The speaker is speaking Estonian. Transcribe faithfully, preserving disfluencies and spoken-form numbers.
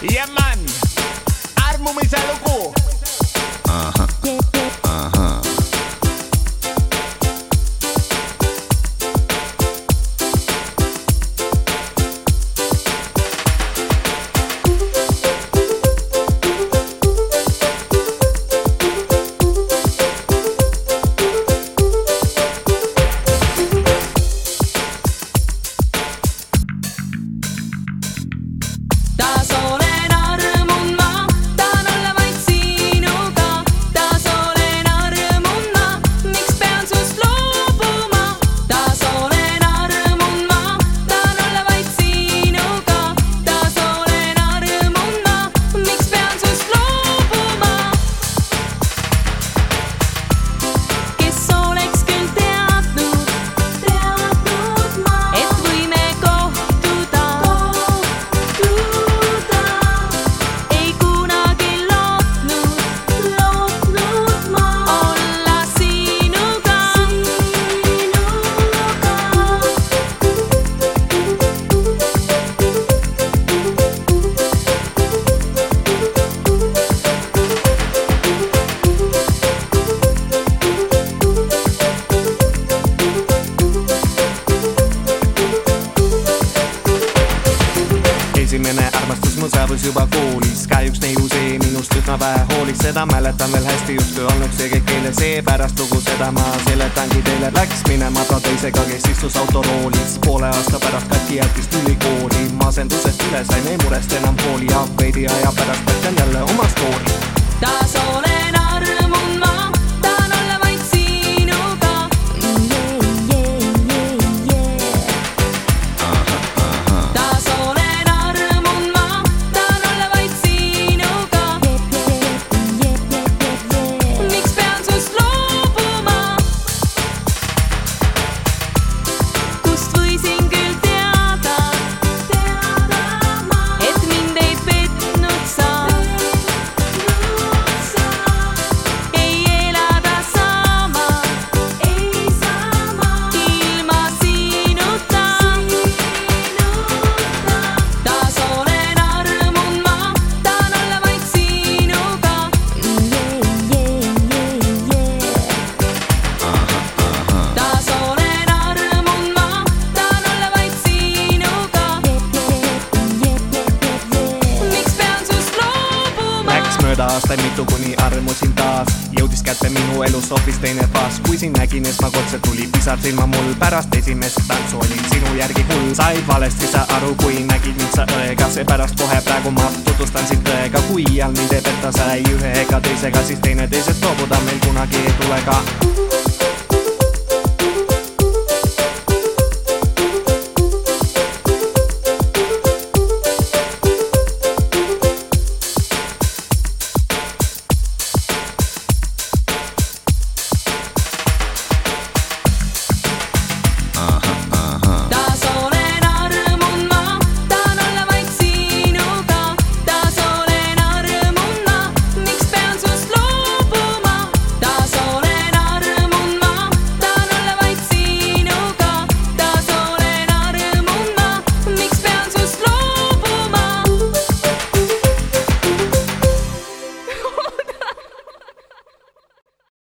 Yeah man, armumise lugu. Aha, aha. Esimene armastus mu saabus juba koolis, kahjuks neiu see minust üsna vähe hoolis, seda mäletan veel hästi justkui olnud see kõik eile, seepärast lugu seda ma seletangi teile. Läks minema ta teisega, kes istus autoroolis, poole aasta pärast katki jätkist ülikooli, masendusest üle sain, ei murest enam hooli ja veidi aja pärast mõtlen jälle oma stoori. Taas olen armun ma, tahan olla vaid sinuga. Taas olen armun ma, tahan olla vaid sinuga. Miks pean sust loobuma? Kust võisin küll teada, et mind ei petnud sa. Mööda aastaid mitu kuni armusin taas, jõudis kätte minu elus hoopis teine faas. Kui siin nägin esmakordselt tuli pisar silma mul, pärast esimest tantsu olin sinu järgi hull. Said valesti sa aru, kui nägid mind sa õega, seepärast kohe praegu ma tutvustan sind tõega. Kui iial mind ei petta sai ühe ega teisega, siis teineteisest loobuda meil kunagi ei tule ka.